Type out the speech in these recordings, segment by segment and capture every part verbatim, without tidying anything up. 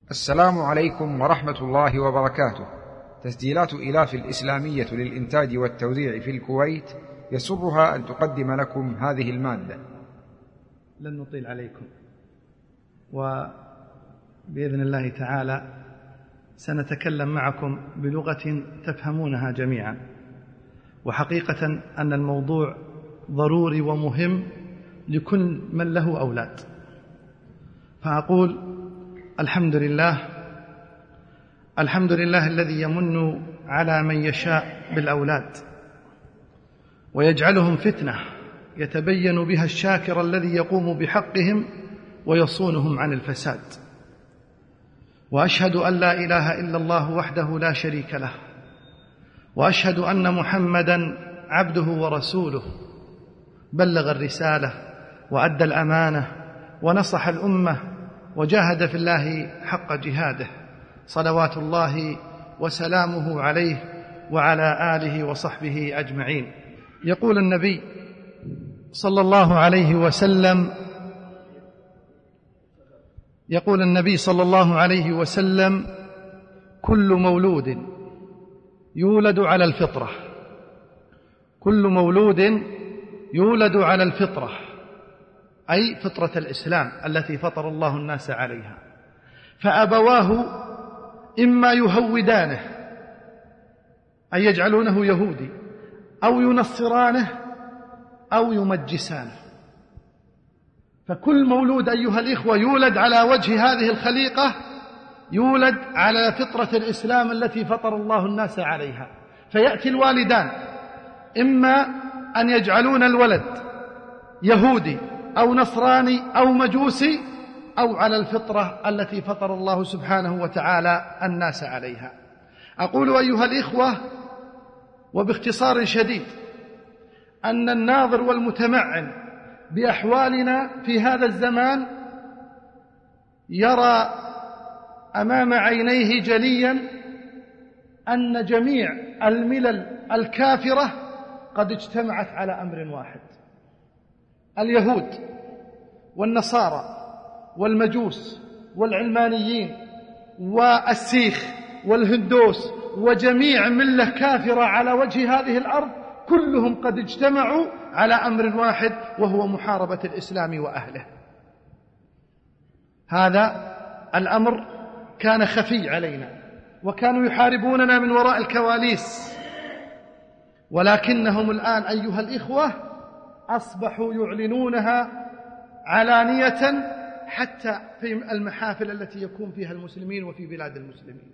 السلام عليكم ورحمة الله وبركاته. تسجيلات إلاف الإسلامية للإنتاج والتوزيع في الكويت يسرها أن تقدم لكم هذه المادة. لن نطيل عليكم، وبإذن الله تعالى سنتكلم معكم بلغة تفهمونها جميعا، وحقيقة أن الموضوع ضروري ومهم لكل من له أولاد. فأقول الحمد لله، الحمد لله الذي يمن على من يشاء بالأولاد ويجعلهم فتنة يتبين بها الشاكر الذي يقوم بحقهم ويصونهم عن الفساد. وأشهد أن لا إله إلا الله وحده لا شريك له، وأشهد أن محمدًا عبده ورسوله، بلغ الرسالة وأدى الأمانة ونصح الأمة وجاهد في الله حق جهاده، صلوات الله وسلامه عليه وعلى آله وصحبه أجمعين. يقول النبي صلى الله عليه وسلم يقول النبي صلى الله عليه وسلم: كل مولود يولد على الفطرة، كل مولود يولد على الفطرة، أي فطرة الإسلام التي فطر الله الناس عليها، فأبواه إما يهودانه أي يجعلونه يهودي، أو ينصرانه أو يمجسانه. فكل مولود أيها الإخوة يولد على وجه هذه الخليقة يولد على فطرة الإسلام التي فطر الله الناس عليها. فيأتي الوالدان إما أن يجعلون الولد يهودي أو نصراني أو مجوسي، أو على الفطرة التي فطر الله سبحانه وتعالى الناس عليها. أقول أيها الإخوة وباختصار شديد أن الناظر والمتمعن بأحوالنا في هذا الزمان يرى أمام عينيه جليا أن جميع الملل الكافرة قد اجتمعت على أمر واحد: اليهود والنصارى والمجوس والعلمانيين والسيخ والهندوس وجميع ملة كافرة على وجه هذه الأرض، كلهم قد اجتمعوا على أمر واحد، وهو محاربة الإسلام وأهله. هذا الأمر كان خفي علينا، وكانوا يحاربوننا من وراء الكواليس، ولكنهم الآن أيها الإخوة أصبحوا يعلنونها علانية حتى في المحافل التي يكون فيها المسلمين وفي بلاد المسلمين.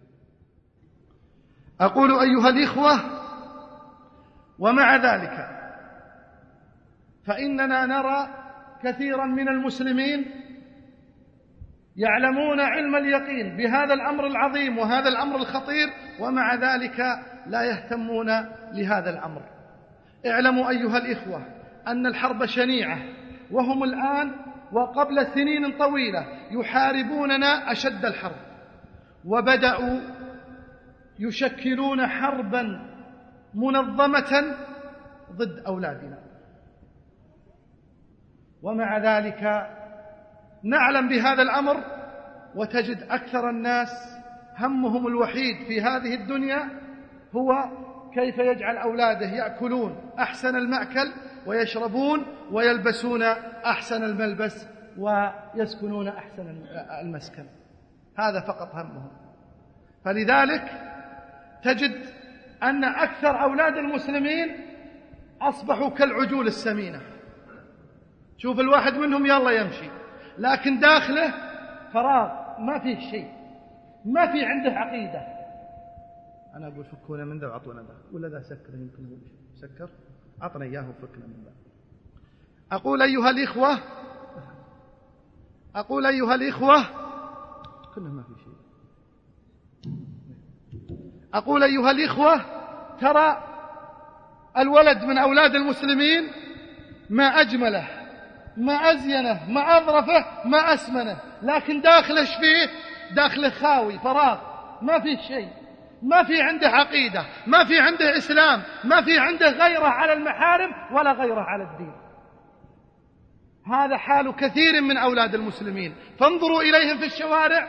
أقول أيها الإخوة، ومع ذلك فإننا نرى كثيرا من المسلمين يعلمون علم اليقين بهذا الأمر العظيم وهذا الأمر الخطير، ومع ذلك لا يهتمون لهذا الأمر. اعلموا أيها الإخوة أن الحرب شنيعة، وهم الآن وقبل سنين طويلة يحاربوننا أشد الحرب، وبدأوا يشكلون حربا منظمة ضد أولادنا، ومع ذلك نعلم بهذا الأمر، وتجد أكثر الناس همهم الوحيد في هذه الدنيا هو كيف يجعل أولاده يأكلون أحسن المأكل ويشربون ويلبسون أحسن الملبس ويسكنون أحسن المسكن. هذا فقط همهم. فلذلك تجد أن أكثر أولاد المسلمين أصبحوا كالعجول السمينة. شوف الواحد منهم يلا يمشي، لكن داخله فراغ، ما فيه شيء، ما في عنده عقيدة. أنا أقول فكونا من ذا وعطونا ذا، ولا ذا سكر، يمكن هو سكر، عطنا إياه وفكنا من ذا. أقول أيها الإخوة أقول أيها الإخوة كنا ما في شيء أقول أيها الإخوة ترى الولد من أولاد المسلمين ما أجمله، ما أزينه، ما أظرفه، ما أسمنه، لكن داخله ايش فيه؟ داخله خاوي، فراغ، ما فيه شيء، ما في عنده عقيدة، ما في عنده إسلام، ما في عنده غيره على المحارم ولا غيره على الدين. هذا حال كثير من أولاد المسلمين. فانظروا إليهم في الشوارع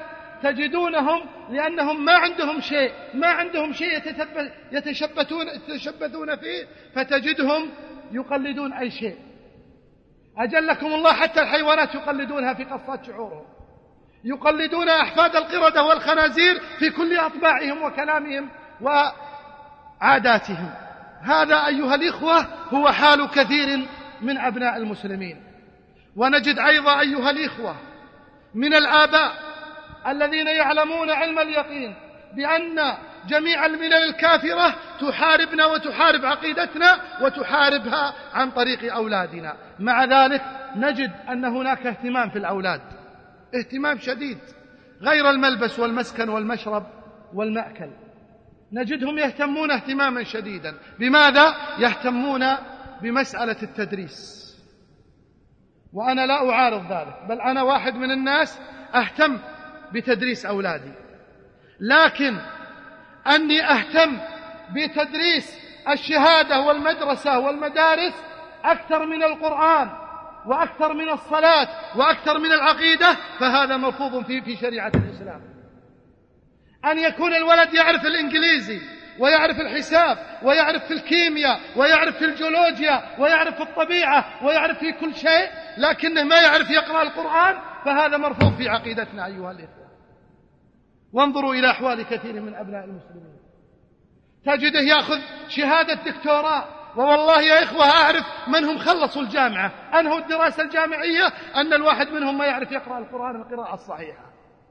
تجدونهم لأنهم ما عندهم شيء ما عندهم شيء يتشبثون, يتشبثون فيه، فتجدهم يقلدون أي شيء. أجلكم الله حتى الحيوانات يقلدونها في قصات شعورهم، يقلدون أحفاد القردة والخنازير في كل أطباعهم وكلامهم وعاداتهم. هذا أيها الإخوة هو حال كثير من أبناء المسلمين. ونجد أيضا أيها الإخوة من الآباء الذين يعلمون علم اليقين بأن جميع الملل الكافرة تحاربنا وتحارب عقيدتنا وتحاربها عن طريق أولادنا، مع ذلك نجد أن هناك اهتمام في الأولاد، اهتمام شديد غير الملبس والمسكن والمشرب والمأكل. نجدهم يهتمون اهتماما شديدا. بماذا؟ يهتمون بمسألة التدريس، وأنا لا أعارض ذلك، بل أنا واحد من الناس أهتم بتدريس أولادي، لكن أني أهتم بتدريس الشهادة والمدرسة والمدارس أكثر من القرآن وأكثر من الصلاة وأكثر من العقيدة، فهذا مرفوض في في شريعة الإسلام. أن يكون الولد يعرف الإنجليزي ويعرف الحساب ويعرف في الكيمياء ويعرف في الجيولوجيا ويعرف في الطبيعة ويعرف في كل شيء، لكنه ما يعرف يقرأ القرآن، فهذا مرفوض في عقيدتنا أيها الإخوة. وانظروا إلى أحوال كثير من أبناء المسلمين، تجده يأخذ شهادة دكتوراه، ووالله يا إخوة أعرف من هم خلصوا الجامعة أنهوا الدراسة الجامعية أن الواحد منهم ما يعرف يقرأ القرآن القراءة الصحيحة،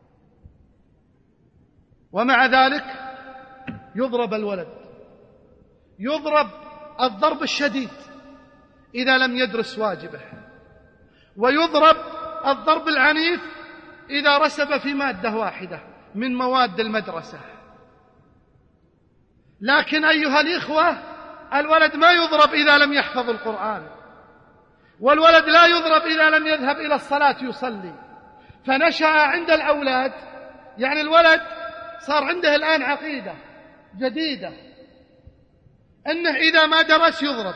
ومع ذلك يضرب الولد، يضرب الضرب الشديد إذا لم يدرس واجبه، ويضرب الضرب العنيف إذا رسب في مادة واحدة من مواد المدرسة. لكن أيها الإخوة الولد ما يضرب إذا لم يحفظ القرآن، والولد لا يضرب إذا لم يذهب إلى الصلاة يصلي. فنشأ عند الأولاد، يعني الولد صار عنده الآن عقيدة جديدة أنه إذا ما درس يضرب،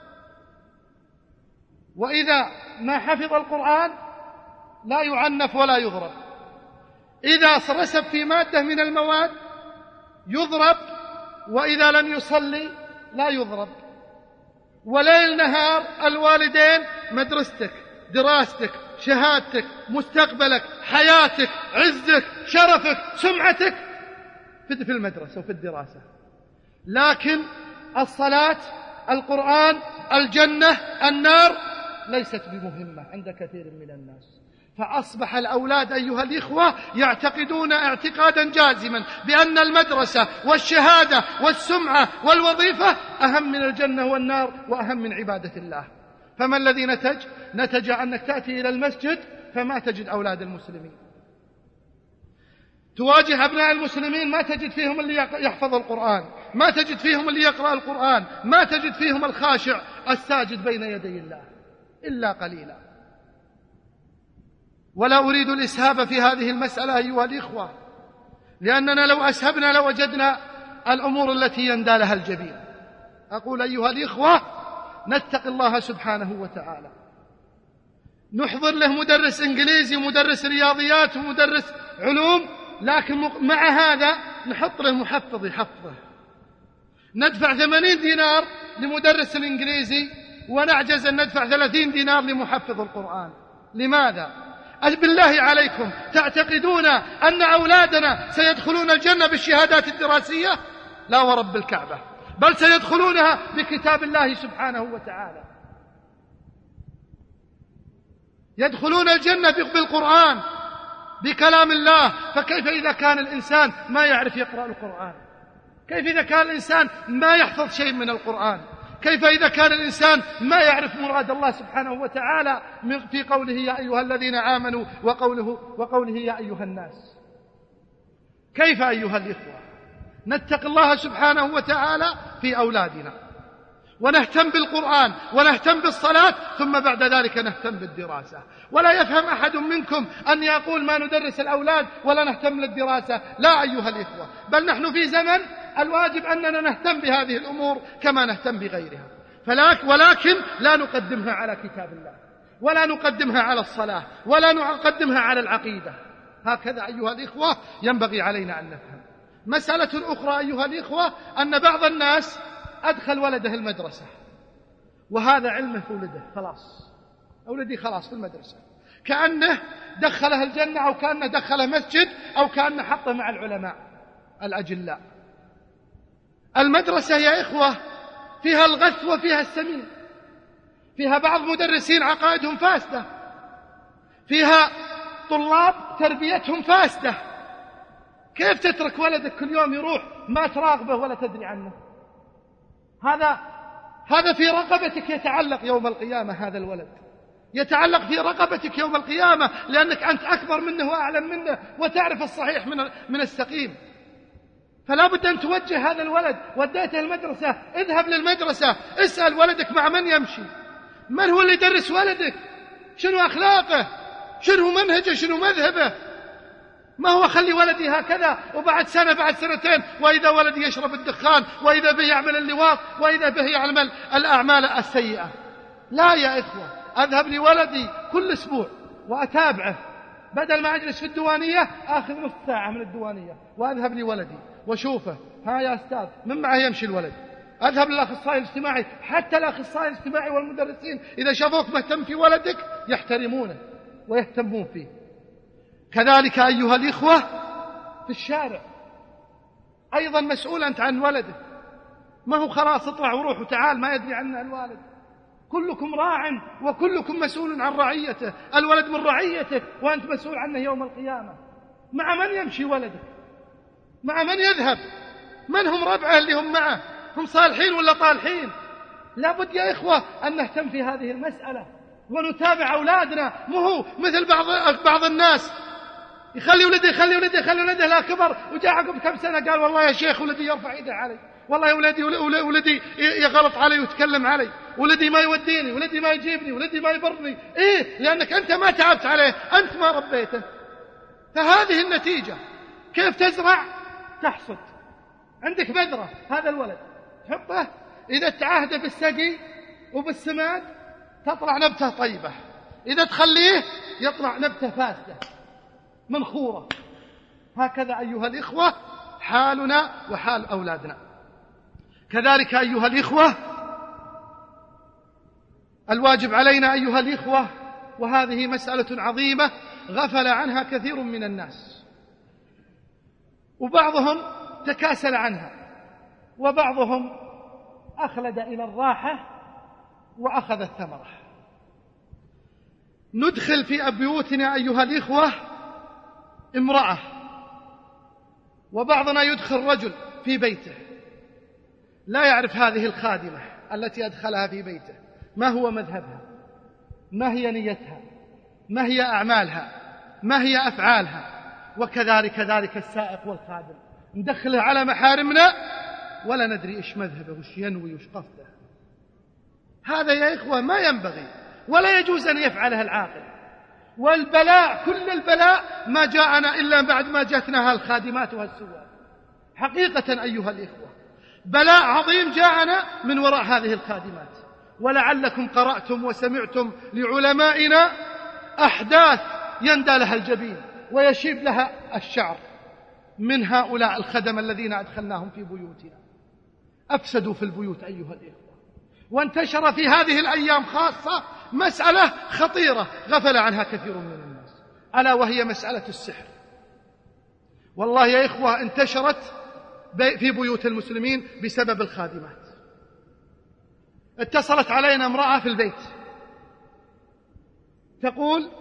وإذا ما حفظ القرآن لا يعنف ولا يضرب، إذا رسب في مادة من المواد يضرب، وإذا لم يصلي لا يضرب. وليل نهار الوالدين مدرستك، دراستك، شهادتك، مستقبلك، حياتك، عزك، شرفك، سمعتك في المدرسة وفي الدراسة. لكن الصلاة، القرآن، الجنة، النار ليست بمهمة عند كثير من الناس. فأصبح الأولاد أيها الإخوة يعتقدون اعتقادا جازما بأن المدرسة والشهادة والسمعة والوظيفة أهم من الجنة والنار وأهم من عبادة الله. فما الذي نتج؟ نتج أنك تأتي إلى المسجد فما تجد أولاد المسلمين، تواجه أبناء المسلمين ما تجد فيهم اللي يحفظ القرآن، ما تجد فيهم اللي يقرأ القرآن، ما تجد فيهم الخاشع الساجد بين يدي الله إلا قليلا. ولا أريد الإسهاب في هذه المسألة أيها الإخوة، لأننا لو أسهبنا لوجدنا الأمور التي يندى لها الجبين. أقول أيها الإخوة نتقي الله سبحانه وتعالى، نحضر له مدرس إنجليزي ومدرس رياضيات ومدرس علوم، لكن مع هذا نحط له محفظ يحفظه. ندفع ثمانين دينار لمدرس الإنجليزي ونعجز أن ندفع ثلاثين دينار لمحفظ القرآن. لماذا؟ بالله عليكم تعتقدون أن أولادنا سيدخلون الجنة بالشهادات الدراسية؟ لا ورب الكعبة، بل سيدخلونها بكتاب الله سبحانه وتعالى، يدخلون الجنة بالقرآن بكلام الله. فكيف إذا كان الإنسان ما يعرف يقرأ القرآن؟ كيف إذا كان الإنسان ما يحفظ شيء من القرآن؟ كيف إذا كان الإنسان ما يعرف مراد الله سبحانه وتعالى في قوله يا أيها الذين آمنوا وقوله, وقوله يا أيها الناس؟ كيف أيها الإخوة نتقي الله سبحانه وتعالى في أولادنا ونهتم بالقرآن ونهتم بالصلاة، ثم بعد ذلك نهتم بالدراسة؟ ولا يفهم أحد منكم أن يقول ما ندرس الأولاد ولا نهتم للدراسة. لا أيها الإخوة، بل نحن في زمن الواجب أننا نهتم بهذه الأمور كما نهتم بغيرها، فلاك ولكن لا نقدمها على كتاب الله، ولا نقدمها على الصلاة، ولا نقدمها على العقيدة. هكذا أيها الإخوة ينبغي علينا أن نفهم. مسألة أخرى أيها الإخوة أن بعض الناس أدخل ولده المدرسة وهذا علمه في ولده، خلاص أولدي خلاص في المدرسة، كأنه دخله الجنة أو كأنه دخله مسجد أو كأنه حطه مع العلماء الأجلاء. المدرسة يا إخوة فيها الغث وفيها السمين، فيها بعض مدرسين عقائدهم فاسدة، فيها طلاب تربيتهم فاسدة. كيف تترك ولدك كل يوم يروح ما تراقبه ولا تدري عنه؟ هذا هذا في رقبتك يتعلق يوم القيامة، هذا الولد يتعلق في رقبتك يوم القيامة، لأنك أنت أكبر منه وأعلم منه وتعرف الصحيح من من السقيم. فلا بد أن توجه هذا الولد. وديته المدرسة، اذهب للمدرسة، اسأل ولدك مع من يمشي، من هو اللي يدرس ولدك، شنو أخلاقه، شنو منهجه، شنو مذهبه. ما هو خلي ولدي هكذا وبعد سنة بعد سنتين وإذا ولدي يشرب الدخان وإذا به يعمل اللواط وإذا به يعمل الأعمال السيئة. لا يا إخوة، أذهب لولدي كل أسبوع وأتابعه، بدل ما أجلس في الديوانية آخذ نص ساعة من الديوانية وأذهب لولدي وشوفه، ها يا أستاذ من معه يمشي الولد. أذهب للأخصائي الاجتماعي، حتى الأخصائي الاجتماعي والمدرسين إذا شافوك مهتم في ولدك يحترمونه ويهتمون فيه. كذلك أيها الإخوة في الشارع أيضا مسؤول أنت عن ولدك، ما هو خلاص اطلع وروح وتعال ما يدري عنه الوالد. كلكم راع وكلكم مسؤول عن رعيته، الولد من رعيتك وأنت مسؤول عنه يوم القيامة. مع من يمشي ولدك؟ مع من يذهب؟ من هم ربعه اللي هم معه؟ هم صالحين ولا طالحين؟ لابد يا إخوة أن نهتم في هذه المسألة ونتابع أولادنا. مو مثل بعض بعض الناس يخلي ولده يخلي ولده يخلي ولده لا كبر وجاء عقب كم سنة قال والله يا شيخ ولدي يرفع يده علي، والله ولدي ولدي يغلط علي ويتكلم علي، ولدي ما يوديني، ولدي ما يجيبني، ولدي ما يبرني. إيه؟ لأنك أنت ما تعبت عليه، أنت ما ربيته. فهذه النتيجة. كيف تزرع تحصد. عندك بذرة، هذا الولد تحطه إذا تعاهده بالسقي وبالسماد تطلع نبتة طيبة، إذا تخليه يطلع نبتة فاسدة منخورة. هكذا أيها الإخوة حالنا وحال أولادنا. كذلك أيها الإخوة الواجب علينا أيها الإخوة، وهذه مسألة عظيمة غفل عنها كثير من الناس، وبعضهم تكاسل عنها، وبعضهم أخلد إلى الراحة وأخذ الثمرة. ندخل في بيوتنا أيها الإخوة امرأة، وبعضنا يدخل رجل في بيته لا يعرف هذه الخادمة التي أدخلها في بيته ما هو مذهبها، ما هي نيتها، ما هي أعمالها، ما هي أفعالها. وكذلك كذلك السائق والخادم ندخله على محارمنا ولا ندري إيش مذهبه وإيش ينوي وإيش قصده. هذا يا إخوة ما ينبغي ولا يجوز أن يفعلها العاقل. والبلاء كل البلاء ما جاءنا إلا بعد ما جاءتنا هالخادمات وهالسواد. حقيقة أيها الإخوة بلاء عظيم جاءنا من وراء هذه الخادمات. ولعلكم قرأتم وسمعتم لعلمائنا أحداث يندى لها الجبين ويشيب لها الشعر من هؤلاء الخدم الذين أدخلناهم في بيوتنا. أفسدوا في البيوت أيها الإخوة. وانتشر في هذه الأيام خاصة مسألة خطيرة غفل عنها كثير من الناس، ألا وهي مسألة السحر. والله يا إخوة انتشرت في بيوت المسلمين بسبب الخادمات. اتصلت علينا امرأة في البيت تقول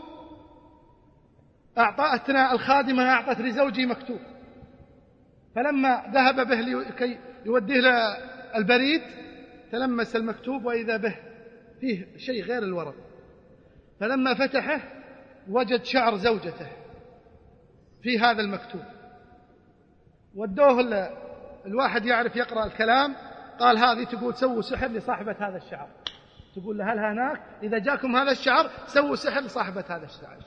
أعطتنا الخادمة أعطت لزوجي مكتوب، فلما ذهب به لكي يوديه له البريد تلمس المكتوب وإذا به فيه شيء غير الورق، فلما فتحه وجد شعر زوجته في هذا المكتوب. ودوه الواحد يعرف يقرأ الكلام، قال هذه تقول سووا سحر لصاحبة هذا الشعر، تقول لها هل هناك إذا جاكم هذا الشعر سووا سحر لصاحبة هذا الشعر.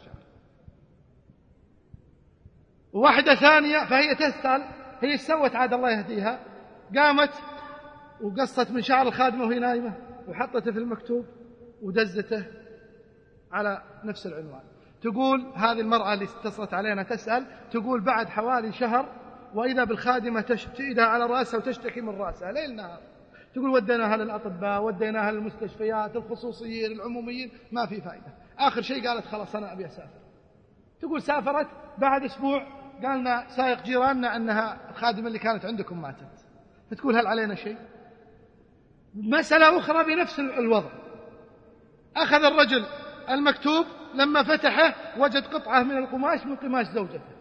وواحدة ثانية فهي تسأل هي سوت عاد الله يهديها، قامت وقصت من شعر الخادمة وهي نايمة وحطته في المكتوب ودزته على نفس العنوان. تقول هذه المرأة اللي اتصلت علينا تسأل، تقول بعد حوالي شهر وإذا بالخادمة تشتئدها على رأسها وتشتكي من رأسها ليل نهار. تقول وديناها للأطباء، وديناها للمستشفيات الخصوصيين العموميين، ما في فائدة. آخر شيء قالت خلاص أنا أبي أسافر. تقول سافرت، بعد أسبوع قالنا سائق جيراننا أنها الخادمة اللي كانت عندكم ماتت. فتقول هل علينا شيء؟ مسألة أخرى بنفس الوضع. أخذ الرجل المكتوب، لما فتحه وجد قطعة من القماش من قماش زوجته.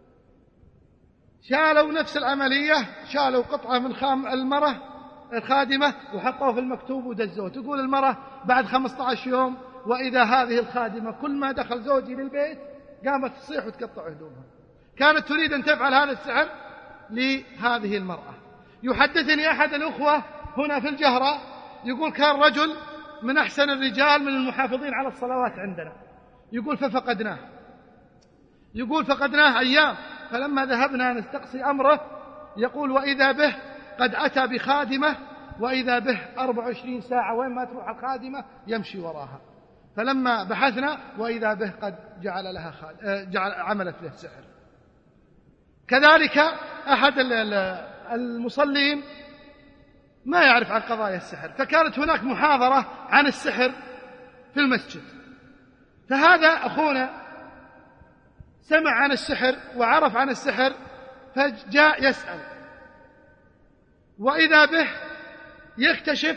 شالوا نفس العملية، شالوا قطعة من خام المرأة الخادمة وحطوه في المكتوب ودزوه. تقول المرأة بعد خمسة عشر يوم وإذا هذه الخادمة كل ما دخل زوجي للبيت قامت تصيح وتقطع هدومها. كانت تريد أن تفعل هذا السحر لهذه المرأة. يحدثني أحد الأخوة هنا في الجهرة يقول كان رجل من أحسن الرجال من المحافظين على الصلوات عندنا، يقول ففقدناه، يقول فقدناه أيام، فلما ذهبنا نستقصي أمره يقول وإذا به قد أتى بخادمة، وإذا به أربع وعشرين ساعة وين ما تروح الخادمة يمشي وراها. فلما بحثنا وإذا به قد جعل لها خادم، جعل عملت له سحر. كذلك أحد المصلين ما يعرف عن قضايا السحر، فكانت هناك محاضرة عن السحر في المسجد، فهذا أخونا سمع عن السحر وعرف عن السحر فجاء يسأل، وإذا به يكتشف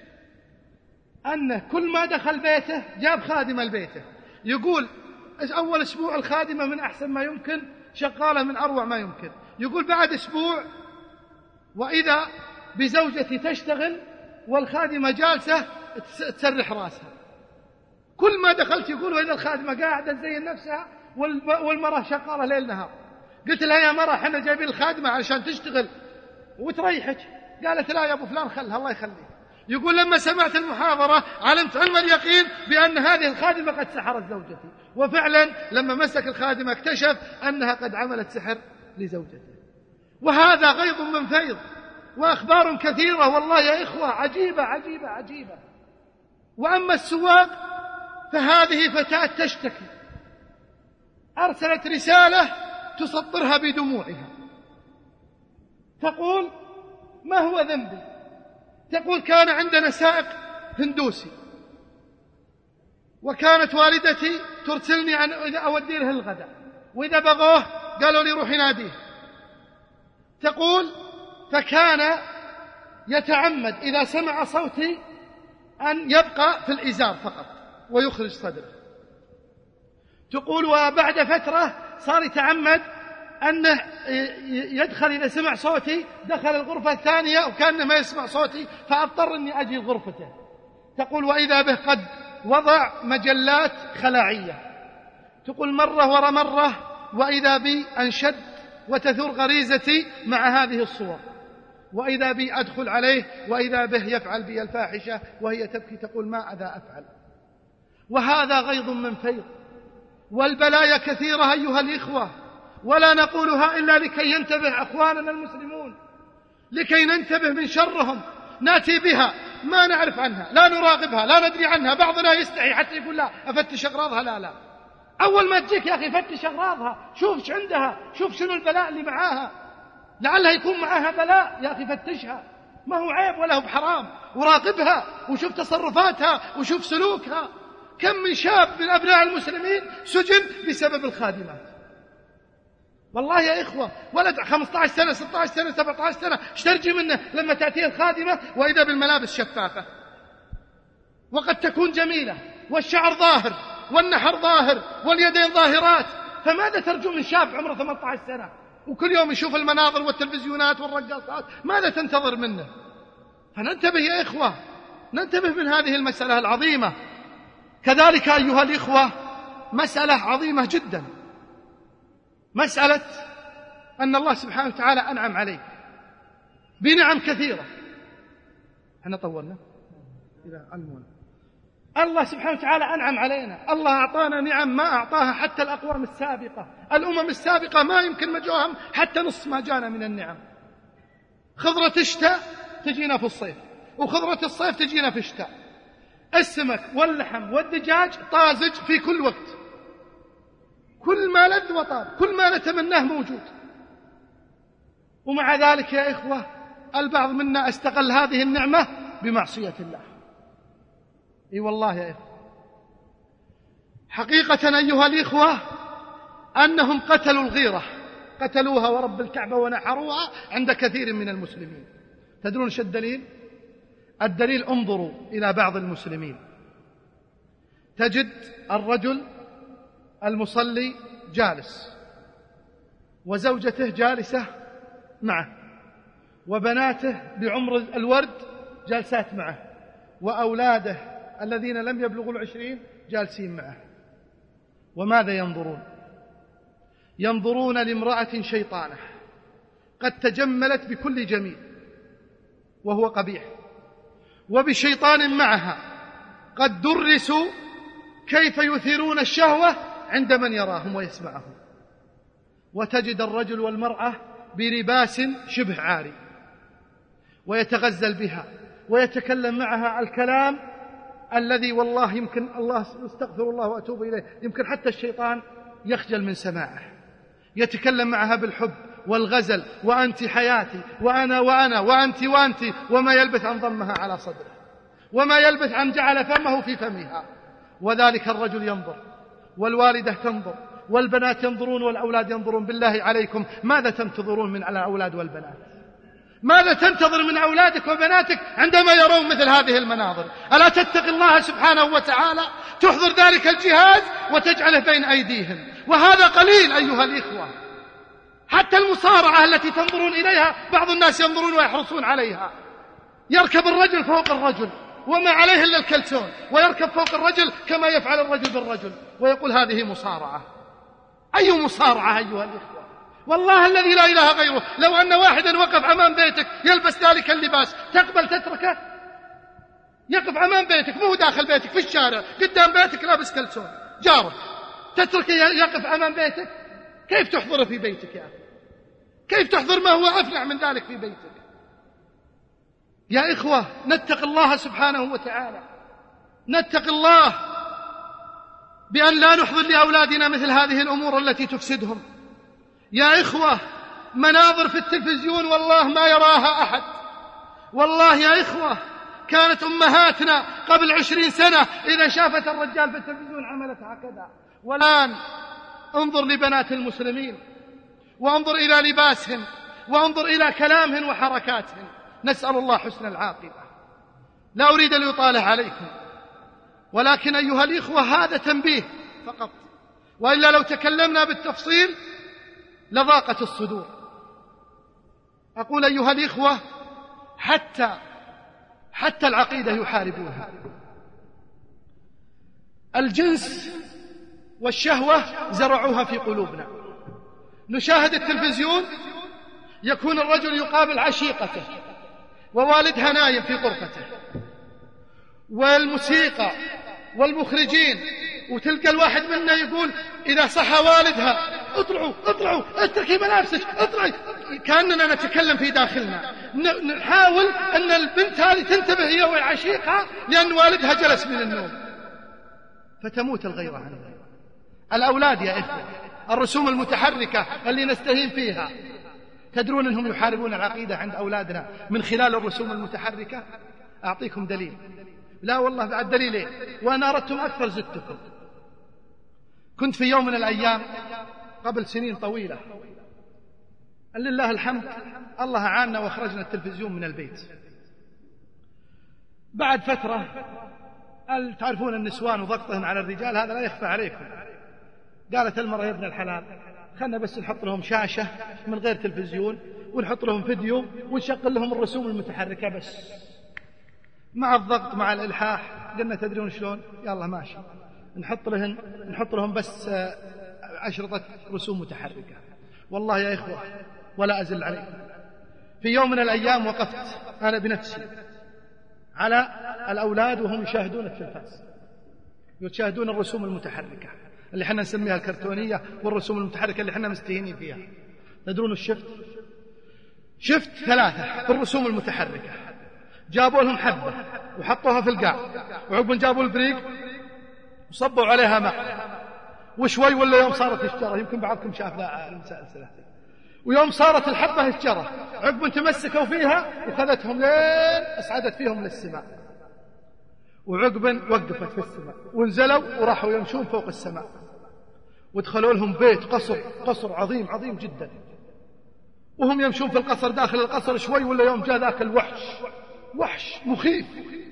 أنه كل ما دخل بيته جاب خادمة لبيته. يقول أول أسبوع الخادمة من أحسن ما يمكن، شغالة من أروع ما يمكن. يقول بعد أسبوع وإذا بزوجتي تشتغل والخادمة جالسة تسرح راسها. كل ما دخلت يقول وإذا الخادمة قاعدة تزين نفسها والمرأة شغالة ليل نهار. قلت لها يا مرأة احنا جايبين الخادمة علشان تشتغل وتريحك. قالت لا يا أبو فلان خلها الله يخليك. يقول لما سمعت المحاضرة علمت علم اليقين بأن هذه الخادمة قد سحرت زوجتي، وفعلا لما مسك الخادمة اكتشف أنها قد عملت سحر لزوجته. وهذا غيظ من فيض، وأخبار كثيرة والله يا إخوة عجيبة عجيبة عجيبة. وأما السواق فهذه فتاة تشتكي، أرسلت رسالة تسطرها بدموعها، تقول ما هو ذنبي؟ تقول كان عندنا سائق هندوسي، وكانت والدتي ترسلني عن إذا أودي له الغداء، وإذا بغوه قالوا لي روحي ناديه. تقول فكان يتعمد إذا سمع صوتي أن يبقى في الإزار فقط ويخرج صدره. تقول وبعد فترة صار يتعمد أنه يدخل إذا سمع صوتي دخل الغرفة الثانية وكأنه ما يسمع صوتي، فأضطر أني أجي غرفته. تقول وإذا به قد وضع مجلات خلاعية. تقول مرة ورا مرة وإذا بي أنشد وتثور غريزتي مع هذه الصور، وإذا بي أدخل عليه وإذا به يفعل بي الفاحشة وهي تبكي. تقول ماذا أفعل؟ وهذا غيظ من فيض، والبلايا كثيرة أيها الإخوة، ولا نقولها إلا لكي ينتبه أخواننا المسلمون، لكي ننتبه من شرهم. نأتي بها ما نعرف عنها، لا نراقبها، لا ندري عنها. بعضنا يستحي حتى يقول لا أفتش أغراضها. لا لا، أول ما تجيك يا أخي فتش أغراضها، شوف ش عندها، شوف شنو البلاء اللي معاها، لعلها يكون معاها بلاء يا أخي. فتشها، ما هو عيب ولا هو بحرام. وراقبها وشوف تصرفاتها وشوف سلوكها. كم من شاب من أبناء المسلمين سجن بسبب الخادمات. والله يا إخوة ولد خمسة عشر سنة ستة عشر سنة سبعة عشر سنة اشترجي منه لما تأتيه الخادمة وإذا بالملابس شفافة، وقد تكون جميلة والشعر ظاهر والنحر ظاهر واليدين ظاهرات. فماذا ترجو من شاب عمره ثمانية عشر سنة وكل يوم يشوف المناظر والتلفزيونات والرقاصات؟ ماذا تنتظر منه؟ فننتبه يا إخوة، ننتبه من هذه المسألة العظيمة. كذلك أيها الإخوة مسألة عظيمة جدا، مسألة أن الله سبحانه وتعالى أنعم عليك بنعم كثيرة. احنا طولنا إذا علمونا. الله سبحانه وتعالى أنعم علينا، الله أعطانا نعم ما أعطاها حتى الأقوام السابقة. الأمم السابقة ما يمكن مجوهم حتى نصف ما جانا من النعم. خضرة الشتاء تجينا في الصيف، وخضرة الصيف تجينا في الشتاء. السمك واللحم والدجاج طازج في كل وقت. كل ما لذ وطاب، كل ما نتمناه موجود. ومع ذلك يا إخوة البعض منا استغل هذه النعمة بمعصية الله. اي والله يا إخوة، حقيقة أيها الإخوة أنهم قتلوا الغيرة، قتلوها ورب الكعبة ونحروها عند كثير من المسلمين. تدرون ايش الدليل؟ الدليل انظروا إلى بعض المسلمين، تجد الرجل المصلي جالس وزوجته جالسة معه وبناته بعمر الورد جالسات معه وأولاده الذين لم يبلغوا العشرين جالسين معه. وماذا ينظرون؟ ينظرون لامرأة شيطانة قد تجملت بكل جميل وهو قبيح، وبشيطان معها قد درسوا كيف يثيرون الشهوة عند من يراهم ويسمعهم. وتجد الرجل والمرأة بلباس شبه عاري ويتغزل بها ويتكلم معها الكلام الذي والله يمكن الله استغفر الله وأتوب إليه يمكن حتى الشيطان يخجل من سماعه. يتكلم معها بالحب والغزل، وأنت حياتي وأنا وأنا وأنت وأنت، وما يلبث عن ضمها على صدره وما يلبث عن جعل فمه في فمها. وذلك الرجل ينظر والوالدة تنظر والبنات ينظرون والأولاد ينظرون. بالله عليكم ماذا تنتظرون من الأولاد والبنات؟ ماذا تنتظر من أولادك وبناتك عندما يرون مثل هذه المناظر؟ ألا تتقي الله سبحانه وتعالى؟ تحضر ذلك الجهاز وتجعله بين أيديهم، وهذا قليل أيها الإخوة. حتى المصارعة التي تنظرون إليها بعض الناس ينظرون ويحرصون عليها. يركب الرجل فوق الرجل وما عليه إلا الكلسون، ويركب فوق الرجل كما يفعل الرجل بالرجل، ويقول هذه مصارعة. أي مصارعة أيها الإخوة؟ والله الذي لا إله غيره لو أن واحدا وقف أمام بيتك يلبس ذلك اللباس تقبل تتركه؟ يقف أمام بيتك، مو داخل بيتك، في الشارع قدام بيتك لابس كلسون جارك، تتركه يقف أمام بيتك؟ كيف تحضره في بيتك يا أخي؟ كيف تحضر ما هو أفلع من ذلك في بيتك؟ يا إخوة نتق الله سبحانه وتعالى، نتق الله بأن لا نحضر لأولادنا مثل هذه الأمور التي تفسدهم. يا إخوة مناظر في التلفزيون والله ما يراها أحد. والله يا إخوة كانت أمهاتنا قبل عشرين سنة إذا شافت الرجال في التلفزيون عملت هكذا. والآن انظر لبنات المسلمين، وانظر إلى لباسهم، وانظر إلى كلامهم وحركاتهم. نسأل الله حسن العاقبة. لا أريد أن يطالع عليكم، ولكن أيها الإخوة هذا تنبيه فقط، وإلا لو تكلمنا بالتفصيل لضاقت الصدور. أقول أيها الإخوة حتى حتى العقيدة يحاربونها. الجنس والشهوة زرعوها في قلوبنا. نشاهد التلفزيون يكون الرجل يقابل عشيقته ووالدها نايم في غرفته، والموسيقى والمخرجين، وتلقى الواحد منا يقول إذا صح والدها اطلعوا اطلعوا اتركي ملابسك اطلعي، كأننا نتكلم في داخلنا. نحاول أن البنت هذه تنتبه هي والعشيقة لأن والدها جلس من النوم، فتموت الغيرة عنها. الأولاد يا إخوة الرسوم المتحركة اللي نستهين فيها، تدرون أنهم يحاربون العقيدة عند أولادنا من خلال الرسوم المتحركة؟ أعطيكم دليل. لا والله بعد دليلين، وأنا أردتم أكثر زدتكم. كنت في يوم من الأيام قبل سنين طويلة، لله الحمد الله عاننا وأخرجنا التلفزيون من البيت. بعد فترة تعرفون النسوان وضغطهم على الرجال هذا لا يخفى عليكم. قالت المرأة يا ابن الحلال خلنا بس نحط لهم شاشة من غير تلفزيون ونحط لهم فيديو ونشغل لهم الرسوم المتحركة بس. مع الضغط مع الإلحاح قلنا تدرون شلون؟ يلا ماشي نحط لهم نحط لهم بس أشرطة رسوم متحركة. والله يا إخوة ولا أزل عليكم، في يوم من الأيام وقفت أنا بنفسي على الأولاد وهم يشاهدون التلفاز، يشاهدون الرسوم المتحركة اللي حنا نسميها الكرتونية والرسوم المتحركة اللي حنا مستهينين فيها. تدرون الشفت شفت ثلاثة بالرسوم المتحركة، جابوا لهم حبة وحطوها في القاع، وعقب جابوا البريق وصبوا عليها ماء وشوي ولا يوم صارت الشجرة، يمكن بعضكم شاف ذا المسلسل، ويوم صارت الحبة الشجرة عقب تمسكوا فيها وخذتهم لين أصعدت فيهم للسماء، وعقب وقفت في السماء ونزلوا وراحوا يمشون فوق السماء، ودخلوا لهم بيت قصر قصر عظيم عظيم جدا، وهم يمشون في القصر داخل القصر شوي ولا يوم جاء ذاك الوحش، وحش مخيف،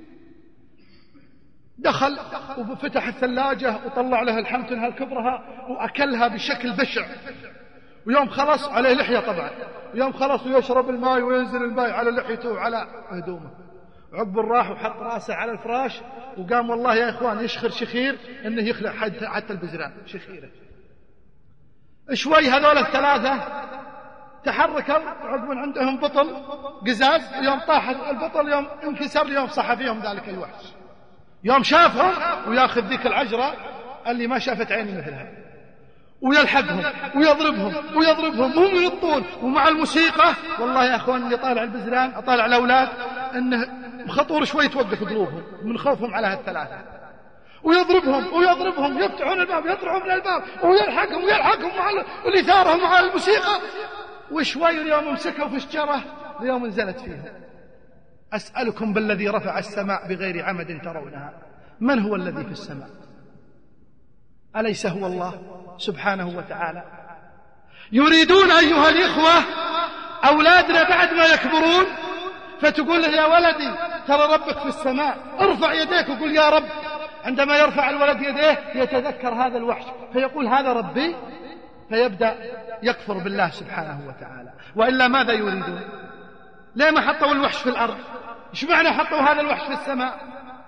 دخل وفتح الثلاجة وطلع لها الحمتنها الكبرها وأكلها بشكل بشع، ويوم خلص عليه لحية طبعا، ويوم خلص ويشرب الماء وينزل الماء على لحيته وعلى هدومه، عقب راح وحط راسه على الفراش وقام والله يا إخوان يشخر شخير إنه يخلع حتى البزران شخيره. شوي هذول الثلاثة تحركوا عقب عندهم بطل قزاز، يوم طاح البطل يوم انكسر يوم صح فيهم ذلك الوحش، يوم شافهم وياخذ ذيك العجرة اللي ما شافت عيني مثلها ويلحقهم ويضربهم ويضربهم وهم يطون، ومع الموسيقى والله يا أخوان اللي طالع البزران أطالع الأولاد أنه خطور شوي توقف قلوبهم من خوفهم على هالثلاثة، ويضربهم ويضربهم يفتحون الباب يطلعون من الباب ويلحقهم ويلحقهم مع الإثارة مع الموسيقى، وشوي اليوم مسكوا في الشجرة اليوم نزلت فيها. أسألكم بالذي رفع السماء بغير عمد ترونها، من هو الذي في السماء؟ أليس هو الله سبحانه وتعالى؟ يريدون أيها الإخوة أولادنا بعد ما يكبرون فتقول له يا ولدي ترى ربك في السماء، ارفع يديك وقل يا رب. عندما يرفع الولد يديه يتذكر هذا الوحش فيقول هذا ربي، فيبدأ يكفر بالله سبحانه وتعالى. وإلا ماذا يريدون؟ ليه ما حطوا الوحش في الأرض؟ إيش معنى حطوا هذا الوحش في السماء؟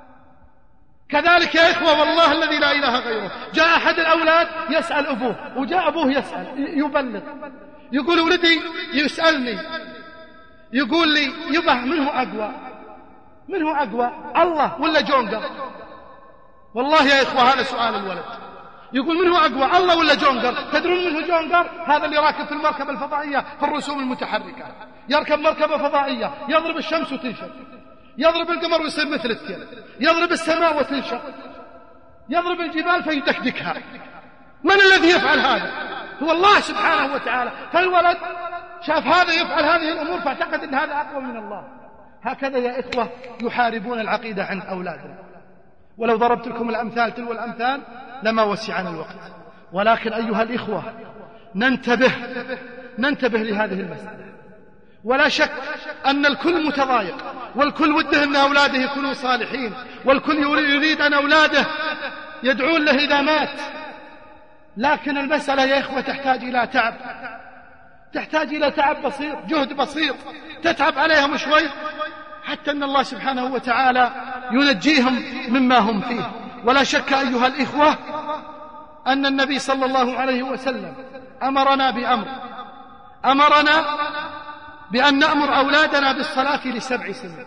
كذلك يا إخوة والله الذي لا إله غيره، جاء أحد الأولاد يسأل أبوه، وجاء أبوه يسأل يبلغ، يقول ولدي يسألني يقول لي يبه منه أقوى منه أقوى الله ولا جونجر؟ والله يا إخوة هذا سؤال الولد، يقول منه أقوى الله ولا جونجر؟ تدرون منه جونجر؟ هذا اللي راكب في المركبة الفضائية في الرسوم المتحركة، يركب مركبة فضائية يضرب الشمس وتنشق، يضرب القمر ويصير مثل التيل، يضرب السماء وتنشق، يضرب الجبال فيدكدكها. من الذي يفعل هذا؟ هو الله سبحانه وتعالى. فالولد شاف هذا يفعل هذه الأمور فاعتقد أن هذا أقوى من الله. هكذا يا إخوة يحاربون العقيدة عند أولادنا. ولو ضربت لكم الأمثال تلو الأمثال لما وسعنا الوقت، ولكن أيها الإخوة ننتبه ننتبه لهذه المسألة. ولا شك أن الكل متضايق، والكل وده أن أولاده يكونوا صالحين، والكل يريد أن أولاده يدعون له إذا مات، لكن المسألة يا إخوة تحتاج إلى تعب، تحتاج إلى تعب بسيط، جهد بسيط تتعب عليهم شوي حتى أن الله سبحانه وتعالى ينجيهم مما هم فيه. ولا شك أيها الإخوة أن النبي صلى الله عليه وسلم أمرنا بأمر أمرنا بأن نأمر أولادنا بالصلاة لسبع سنين،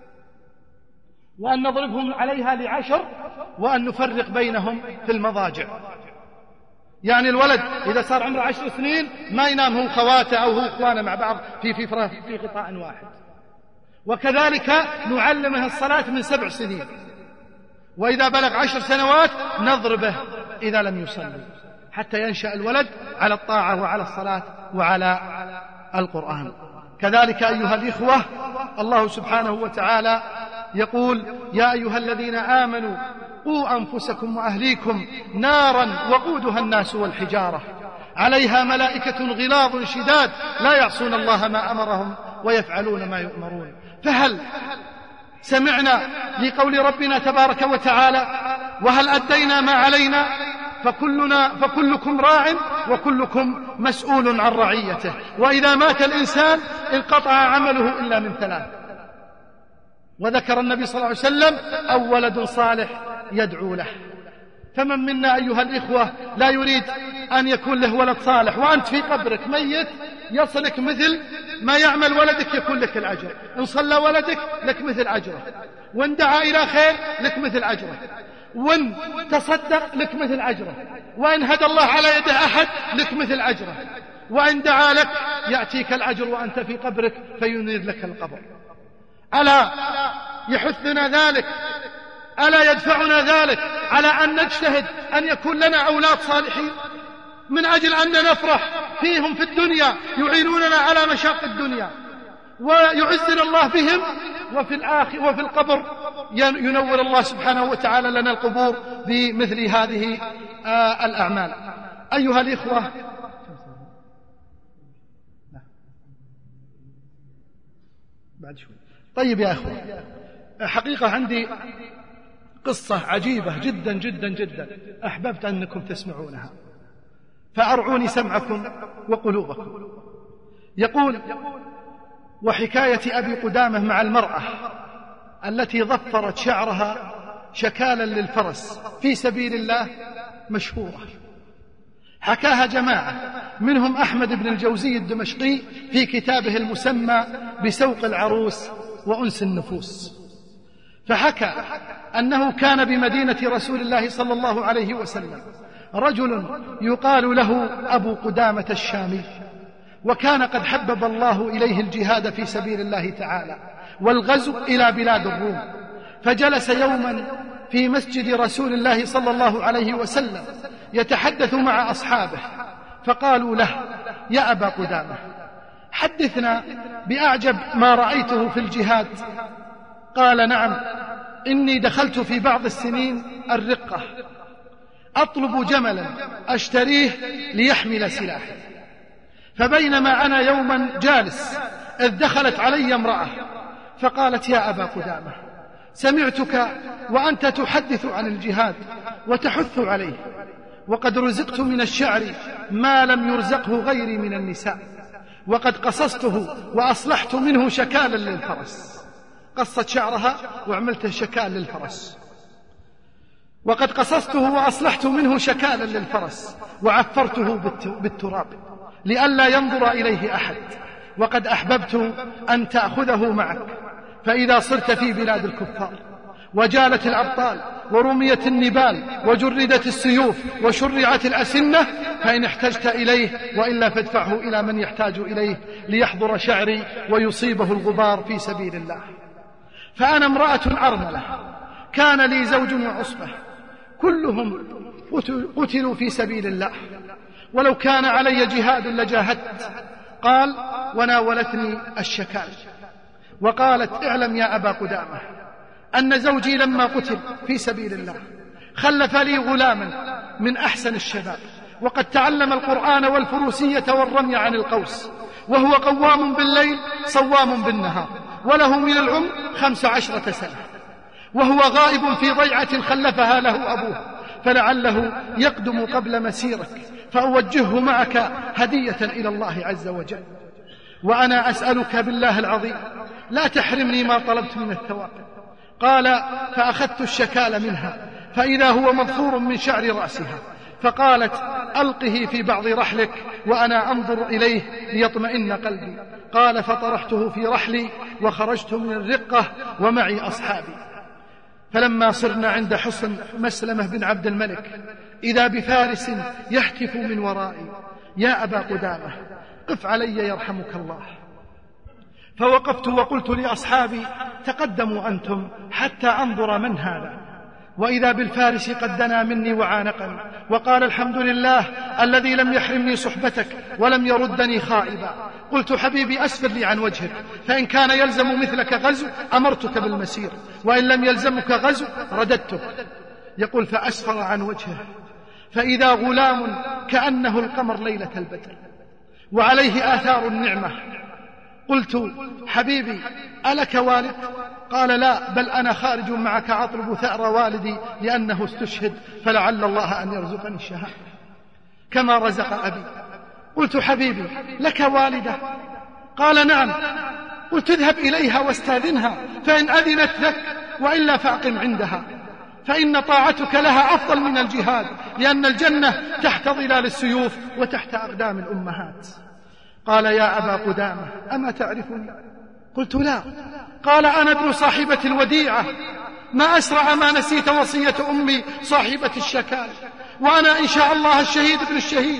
وأن نضربهم عليها لعشر، وأن نفرق بينهم في المضاجع. يعني الولد إذا صار عمره عشر سنين ما ينام هو خواته أو هو إخوانه مع بعض في في في قطاع واحد. وكذلك نعلمه الصلاة من سبع سنين، وإذا بلغ عشر سنوات نضربه إذا لم يصلي، حتى ينشأ الولد على الطاعة وعلى الصلاة وعلى القرآن. كذلك أيها الإخوة الله سبحانه وتعالى يقول يا أيها الذين آمنوا قوا أنفسكم وأهليكم نارا وقودها الناس والحجارة عليها ملائكة غلاظ شداد لا يعصون الله ما أمرهم ويفعلون ما يؤمرون. فهل سمعنا لقول ربنا تبارك وتعالى وهل أدينا ما علينا؟ فكلنا فكلكم راع وكلكم مسؤول عن رعيته، وإذا مات الإنسان انقطع عمله إلا من ثلاث. وذكر النبي صلى الله عليه وسلم أو ولد صالح يدعو له. فمن منا أيها الإخوة لا يريد أن يكون له ولد صالح وأنت في قبرك ميت يصلك مثل ما يعمل ولدك يكون لك الأجر، إن صلى ولدك لك مثل أجره، وإن دعا إلى خير لك مثل أجره، وإن تصدق لك مثل أجره، وإن هدى الله على يد أحد لك مثل أجره، وإن دعا لك يأتيك الأجر وأنت في قبرك فينير لك القبر. ألا يحثنا ذلك ألا يدفعنا ذلك على أن نجتهد أن يكون لنا أولاد صالحين من أجل أن نفرح فيهم في الدنيا يعينوننا على مشاق الدنيا ويعزنا الله بهم، وفي الآخر وفي القبر ينور الله سبحانه وتعالى لنا القبور بمثل هذه آه الأعمال. أيها الإخوة، بعد شوي. طيب يا أخوة، حقيقة عندي قصة عجيبة جدا جدا جدا أحببت أنكم تسمعونها، فأرعوني سمعكم وقلوبكم. يقول: وحكاية أبي قدامة مع المرأة التي ضفرت شعرها شكالا للفرس في سبيل الله مشهورة، حكاها جماعة منهم أحمد بن الجوزي الدمشقي في كتابه المسمى بسوق العروس وأنس النفوس، فحكى أنه كان بمدينة رسول الله صلى الله عليه وسلم رجل يقال له أبو قدامة الشامي، وكان قد حبب الله إليه الجهاد في سبيل الله تعالى والغزو إلى بلاد الروم، فجلس يوما في مسجد رسول الله صلى الله عليه وسلم يتحدث مع أصحابه، فقالوا له: يا أبا قدامة، حدثنا بأعجب ما رأيته في الجهاد. قال: نعم، إني دخلت في بعض السنين الرقة أطلب جملا أشتريه ليحمل سلاحي، فبينما أنا يوما جالس إذ دخلت علي امرأة فقالت: يا أبا قدامة، سمعتك وأنت تحدث عن الجهاد وتحث عليه، وقد رزقت من الشعر ما لم يرزقه غيري من النساء، وقد قصصته وأصلحت منه شكالا للفرس. قصت شعرها وعملته شكال للفرس. وقد قصصته وأصلحت منه شكالا للفرس وعفرته بالتراب لئلا ينظر إليه أحد، وقد أحببت أن تأخذه معك، فإذا صرت في بلاد الكفار وجالت الأبطال ورميت النبال وجردت السيوف وشرعت الأسنة فإن احتجت إليه، وإلا فادفعه إلى من يحتاج إليه ليحضر شعري ويصيبه الغبار في سبيل الله. فأنا امرأة أرملة، كان لي زوج وعصبة، كلهم قتلوا في سبيل الله، ولو كان علي جهاد لجاهدت. قال: وناولتني الشكال وقالت: اعلم يا أبا قدامة أن زوجي لما قتل في سبيل الله خلف لي غلاما من أحسن الشباب، وقد تعلم القرآن والفروسية والرمي عن القوس، وهو قوام بالليل صوام بالنهار، وله من العمر خمس عشرة سنة، وهو غائب في ضيعة خلفها له أبوه، فلعله يقدم قبل مسيرك فأوجهه معك هدية إلى الله عز وجل. وأنا أسألك بالله العظيم لا تحرمني ما طلبت من الثواب. قال: فأخذت الشكال منها فإذا هو مظفور من شعر رأسها، فقالت: ألقه في بعض رحلك وأنا أنظر إليه ليطمئن قلبي. قال: فطرحته في رحلي وخرجت من الرقة ومعي أصحابي. فلما صرنا عند حصن مسلمة بن عبد الملك إذا بفارس يهتف من ورائي: يا أبا قدامة، قف علي يرحمك الله. فوقفت وقلت لأصحابي: تقدموا أنتم حتى أنظر من هذا. وإذا بالفارس قد دنا مني وعانقا وقال: الحمد لله الذي لم يحرمني صحبتك ولم يردني خائبا. قلت: حبيبي، أسفر لي عن وجهك، فإن كان يلزم مثلك غزو أمرتك بالمسير، وإن لم يلزمك غزو رددته. يقول: فأسفر عن وجهه فإذا غلام كأنه القمر ليلة البدر وعليه آثار النعمة. قلت: حبيبي، ألك والد؟ قال: لا، بل أنا خارج معك أطلب ثأر والدي لأنه استشهد، فلعل الله أن يرزقني الشهادة كما رزق أبي. قلت: حبيبي، لك والدة؟ قال: نعم. قلت: اذهب إليها واستاذنها، فإن أذنت لك، وإلا فأقم عندها، فإن طاعتك لها أفضل من الجهاد، لأن الجنة تحت ظلال السيوف وتحت أقدام الأمهات. قال: يا أبا قدامة، أما تعرفني؟ قلت: لا. قال: أنا ابن صاحبة الوديعة، ما أسرع ما نسيت وصية أمي صاحبة الشكال، وأنا إن شاء الله الشهيد ابن الشهيد،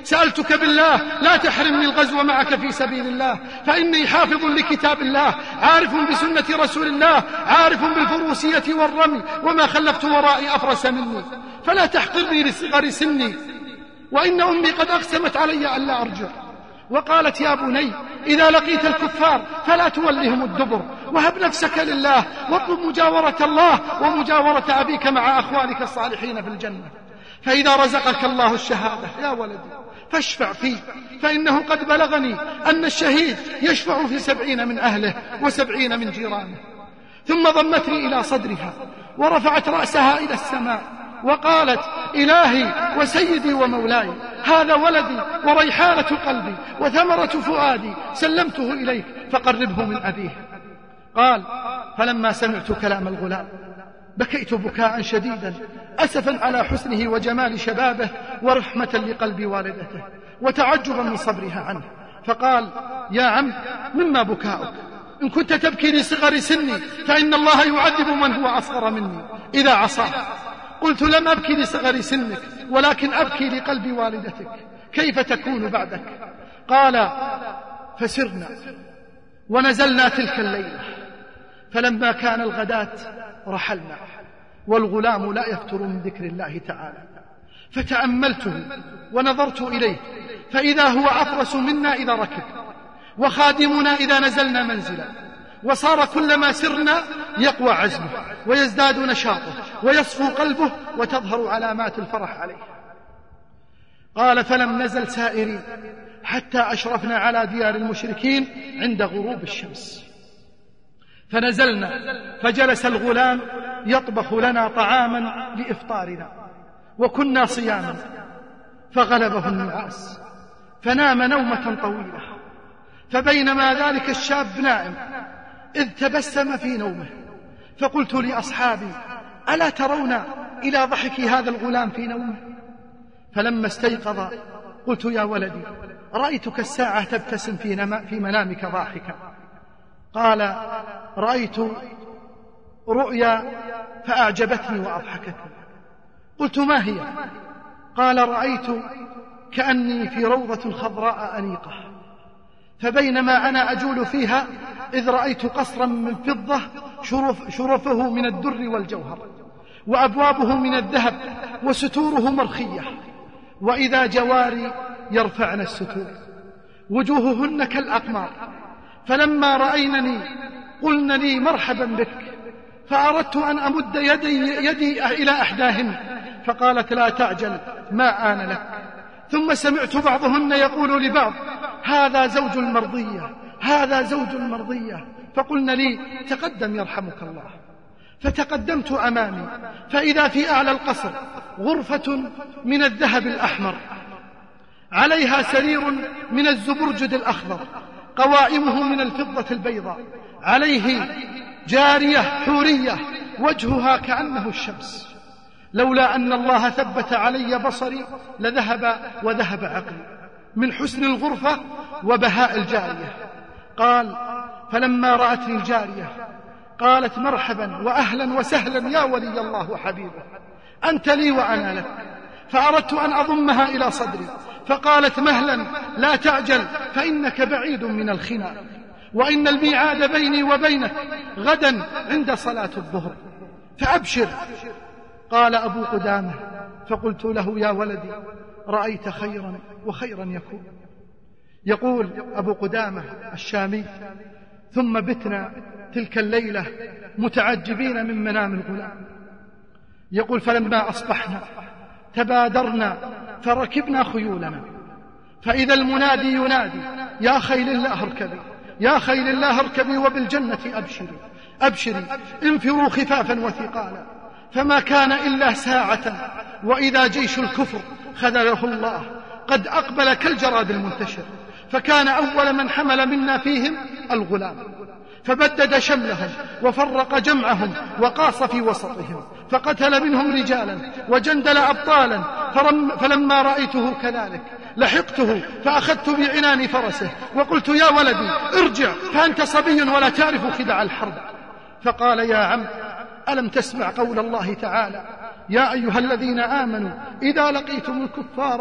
سألتك بالله لا تحرمني الغزو معك في سبيل الله، فإني حافظ لكتاب الله، عارف بسنة رسول الله، عارف بالفروسية والرمي، وما خلفت ورائي أفرس مني، فلا تحقرني لصغر سني، وإن أمي قد أقسمت علي ألا أرجع. وقالت يا بني إذا لقيت الكفار فلا تولهم الدبر، وهب نفسك لله، واطلب مجاورة الله ومجاورة أبيك مع أخوانك الصالحين في الجنة، فإذا رزقك الله الشهادة يا ولدي فاشفع فيه، فإنه قد بلغني أن الشهيد يشفع في سبعين من أهله وسبعين من جيرانه. ثم ضمتني إلى صدرها ورفعت رأسها إلى السماء وقالت إلهي وسيدي ومولاي، هذا ولدي وريحانة قلبي وثمرة فؤادي، سلمته إليك فقربه من أبيه. قال فلما سمعت كلام الغلام بكيت بكاء شديدا، أسفا على حسنه وجمال شبابه، ورحمة لقلب والدته، وتعجبا من صبرها عنه. فقال يا عم مما بكاؤك؟ إن كنت تبكي لصغر سني فإن الله يعذب من هو أصغر مني إذا عصاه. قلت لم أبكي لصغر سنك، ولكن أبكي لقلب والدتك، كيف تكون بعدك؟ قال فسرنا ونزلنا تلك الليلة، فلما كان الغداة رحلنا، والغلام لا يفتر من ذكر الله تعالى، فتأملته ونظرت إليه، فإذا هو أفرس منا إذا ركب، وخادمنا إذا نزلنا منزلا، وصار كلما سرنا يقوى عزمه ويزداد نشاطه ويصفو قلبه وتظهر علامات الفرح عليه. قال فلم نزل سائرين حتى أشرفنا على ديار المشركين عند غروب الشمس، فنزلنا فجلس الغلام يطبخ لنا طعاما لإفطارنا، وكنا صياما، فغلبه النعاس فنام نومة طويلة، فبينما ذلك الشاب نائم إذ تبسم في نومه، فقلت لأصحابي ألا ترون إلى ضحك هذا الغلام في نومه؟ فلما استيقظ قلت يا ولدي رأيتك الساعة تبتسم في, في منامك ضاحكا. قال رأيت رؤيا فأعجبتني وأضحكتني. قلت ما هي؟ قال رأيت كأني في روضة خضراء أنيقة، فبينما أنا أجول فيها إذ رأيت قصرا من فضة شرف شرفه من الدر والجوهر، وأبوابه من الذهب، وستوره مرخية، وإذا جواري يرفعن الستور وجوههن كالأقمار، فلما رأينني قلن لي مرحبا بك، فأردت أن أمد يدي, يدي إلى أحداهن، فقالت لا تعجل ما آن لك. ثم سمعت بعضهن يقول لبعض هذا زوج المرضية، هذا زوج المرضية، فقلن لي تقدم يرحمك الله. فتقدمت أمامي فإذا في أعلى القصر غرفة من الذهب الأحمر، عليها سرير من الزبرجد الأخضر، قوائمه من الفضة البيضاء، عليه جارية حورية وجهها كأنه الشمس، لولا أن الله ثبت علي بصري لذهب وذهب عقلي من حسن الغرفة وبهاء الجارية. قال فلما رأتني الجارية قالت مرحبا وأهلا وسهلا يا ولي الله وحبيبه، أنت لي وأنا لك. فأردت أن أضمها إلى صدري، فقالت مهلا لا تعجل فإنك بعيد من الخنا، وإن الميعاد بيني وبينك غدا عند صلاة الظهر، فأبشر. قال أبو قدامة فقلت له يا ولدي رأيت خيرا وخيرا يكون. يقول أبو قدامة الشامي ثم بتنا تلك الليلة متعجبين من منام الغلام. يقول فلما أصبحنا تبادرنا فركبنا خيولنا، فإذا المنادي ينادي يا خيل الله اركبي، يا خيل الله اركبي وبالجنة أبشري أبشري، انفروا خفافا وثقالا. فما كان إلا ساعة وإذا جيش الكفر خذله الله قد أقبل كالجراد المنتشر، فكان أول من حمل منا فيهم الغلام، فبدد شملهم وفرق جمعهم وقاص في وسطهم، فقتل منهم رجالا وجندل أبطالا. فلما رأيته كذلك لحقته فأخذت بعنان فرسه وقلت يا ولدي ارجع فأنت صبي ولا تعرف خدع الحرب. فقال يا عم ألم تسمع قول الله تعالى يا أيها الذين آمنوا إذا لقيتم الكفار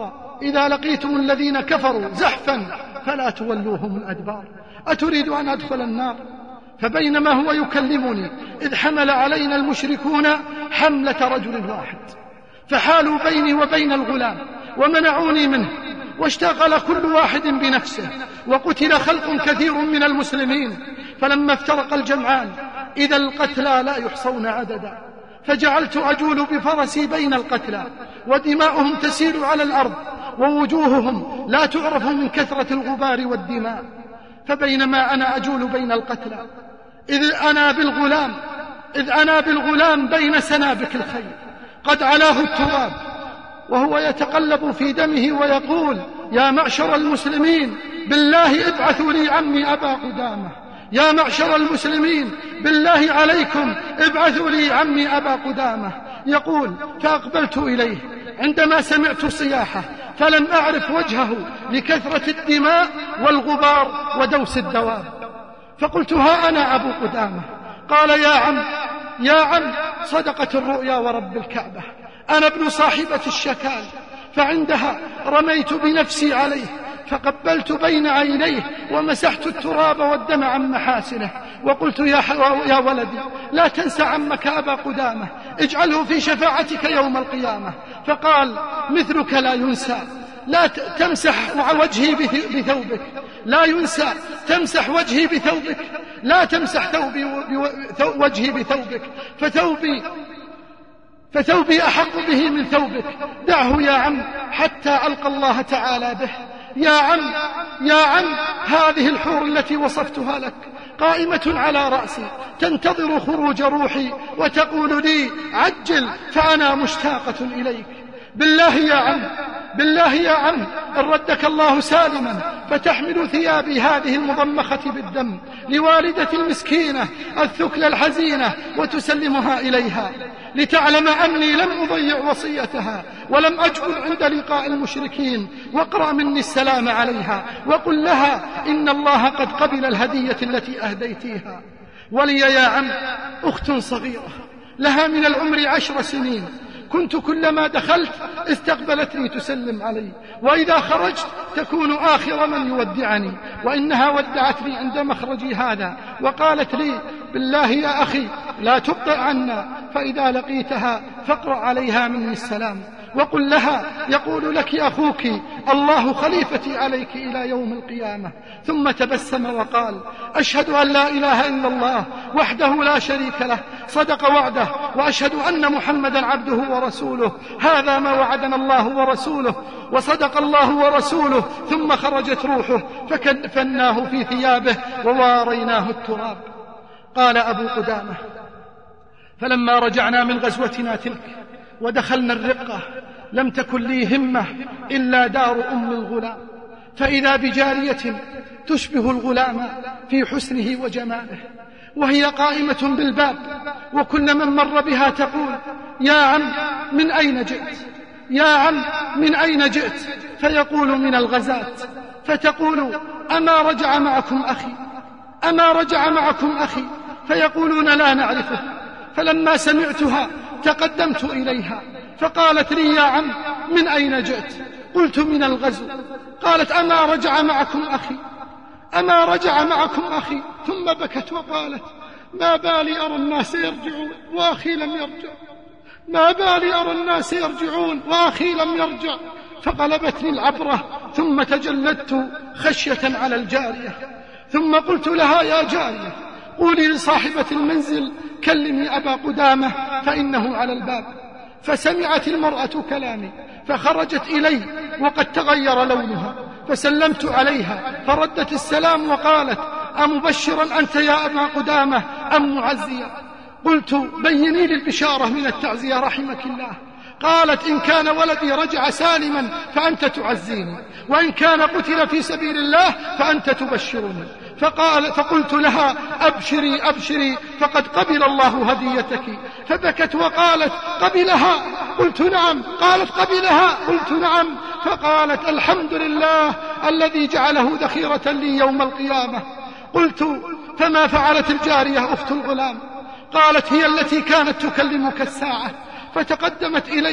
إذا لقيتم الذين كفروا زحفا فلا تولوهم الأدبار. أتريد أن أدخل النار؟ فبينما هو يكلمني إذ حمل علينا المشركون حملة رجل واحد، فحالوا بيني وبين الغلام ومنعوني منه، واشتغل كل واحد بنفسه، وقتل خلق كثير من المسلمين. فلما افترق الجمعان إذا القتلى لا يحصون عددا، فجعلت أجول بفرسي بين القتلى ودماؤهم تسيل على الأرض ووجوههم لا تعرف من كثرة الغبار والدماء. فبينما أنا أجول بين القتلى إذ أنا بالغلام إذ أنا بالغلام بين سنابك الخيل قد علاه التراب، وهو يتقلب في دمه ويقول: يا معشر المسلمين بالله ابعثوا لي عمي أبا قدامة، يا معشر المسلمين بالله عليكم ابعثوا لي عمي أبا قدامة. يقول: فأقبلت إليه عندما سمعت صياحه فلم أعرف وجهه لكثرة الدماء والغبار ودوس الدواب، فقلت: ها أنا أبو قدامة. قال: يا عم يا عم صدقت الرؤيا ورب الكعبة، أنا ابن صاحبة الشكال، فعندها رميت بنفسي عليه فقبلت بين عينيه ومسحت التراب والدم عن محاسنه، وقلت: يا, يا ولدي لا تنسى عمك أبا قدامة، اجعله في شفاعتك يوم القيامة. فقال: مثلك لا ينسى، لا تمسح وجهي بثوبك، لا ينسى تمسح وجهي بثوبك، لا تمسح ثوبي وجهي بثوبك، فثوبي فثوبي أحق به من ثوبك، دعه يا عم حتى ألقى الله تعالى به. يا عم يا عم هذه الحور التي وصفتها لك قائمة على رأسي تنتظر خروج روحي وتقول لي: عجل فأنا مشتاقة إليك. بالله يا عم بالله يا عم إن ردك الله سالما فتحمل ثيابي هذه المضمخة بالدم لوالدة المسكينة الثكلى الحزينة وتسلمها إليها، لتعلم أني لم أضيع وصيتها ولم أجبن عند لقاء المشركين، واقرأ مني السلام عليها وقل لها إن الله قد قبل الهدية التي أهديتيها. ولي يا عم أخت صغيرة لها من العمر عشر سنين، كنت كلما دخلت استقبلتني تسلم علي، وإذا خرجت تكون آخر من يودعني، وإنها ودعتني عند مخرجي هذا وقالت لي: بالله يا أخي لا تبطئ عنا، فإذا لقيتها فاقرأ عليها مني السلام وقل لها: يقول لك أخوك الله خليفتي عليك إلى يوم القيامة. ثم تبسم وقال: أشهد أن لا إله إلا الله وحده لا شريك له صدق وعده، وأشهد أن محمدا عبده ورسوله، هذا ما وعدنا الله ورسوله وصدق الله ورسوله. ثم خرجت روحه فكفناه في ثيابه وواريناه التراب. قال أبو قدامة: فلما رجعنا من غزوتنا تلك ودخلنا الرقة لم تكن لي همة إلا دار أم الغلام، فإذا بجارية تشبه الغلام في حسنه وجماله، وهي قائمة بالباب، وكل من مر بها تقول: يا عم من أين جئت؟ يا عم من أين جئت؟ فيقول: من الغزاة. فتقول: أما رجع معكم أخي؟ أما رجع معكم أخي؟ فيقولون: لا نعرفه. فلما سمعتها تقدمت إليها فقالت لي: يا عم من أين جئت؟ قلت: من الغزو. قالت: أما رجع معكم أخي؟ أما رجع معكم أخي؟ ثم بكت وقالت: ما بالي أرى الناس يرجعون وأخي لم يرجع، ما بالي أرى الناس يرجعون وأخي لم يرجع. فقلبتني العبرة ثم تجلدت خشية على الجارية، ثم قلت لها: يا جارية قولي لصاحبة المنزل كلمي أبا قدامة فإنه على الباب. فسمعت المرأة كلامي فخرجت إلي وقد تغير لونها، فسلمت عليها فردت السلام وقالت: أمبشرا أنت يا أبا قدامة أم معزيا؟ قلت: بيني لي البشارة من التعزية رحمك الله. قالت: إن كان ولدي رجع سالما فأنت تعزيني، وإن كان قتل في سبيل الله فأنت تبشرني. فقال فقلت لها: أبشري أبشري فقد قبل الله هديتك. فبكت وقالت: قبلها؟ قلت: نعم. قالت: قبلها؟ قلت: نعم. فقالت: الحمد لله الذي جعله ذخيرة لي يوم القيامة. قلت: فما فعلت الجارية أخت الغلام؟ قالت: هي التي كانت تكلمك الساعة. فتقدمت إلي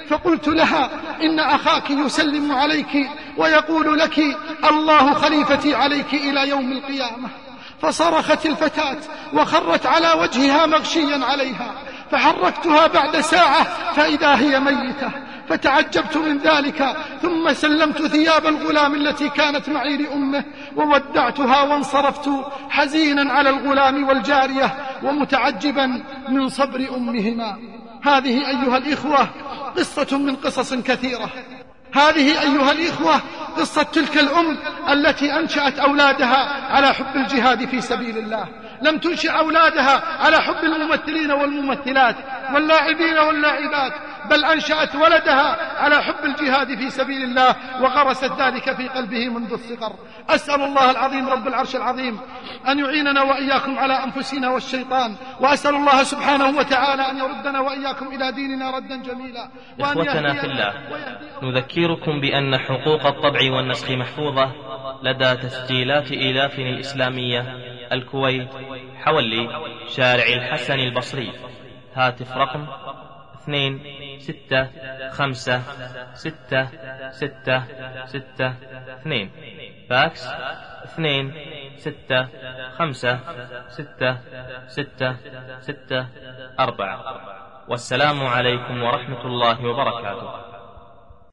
فقلت لها إن أخاك يسلم عليك ويقول لك الله خليفتي عليك إلى يوم القيامة. فصرخت الفتاة وخرت على وجهها مغشيا عليها، فحركتها بعد ساعة فإذا هي ميتة، فتعجبت من ذلك، ثم سلمت ثياب الغلام التي كانت معي لأمه وودعتها وانصرفت حزينا على الغلام والجارية ومتعجبا من صبر أمهما. هذه أيها الإخوة قصة من قصص كثيرة. هذه أيها الإخوة قصة تلك الأم التي أنشأت أولادها على حب الجهاد في سبيل الله، لم تنشئ أولادها على حب الممثلين والممثلات واللاعبين واللاعبات، بل أنشأت ولدها على حب الجهاد في سبيل الله وغرست ذلك في قلبه منذ الصغر. أسأل الله العظيم رب العرش العظيم أن يعيننا وإياكم على أنفسنا والشيطان، وأسأل الله سبحانه وتعالى أن يردنا وإياكم إلى ديننا ردا جميلا. إخوتنا في الله، نذكركم بأن حقوق الطبع والنسخ محفوظة لدى تسجيلات إيلاف الإسلامية الكويت، حولي شارع الحسن البصري. هاتف رقم اثنين ستة خمسة ستة ستة ستة اثنين، فاكس اثنين ستة خمسة ستة ستة ستة أربعة. والسلام عليكم ورحمة الله وبركاته.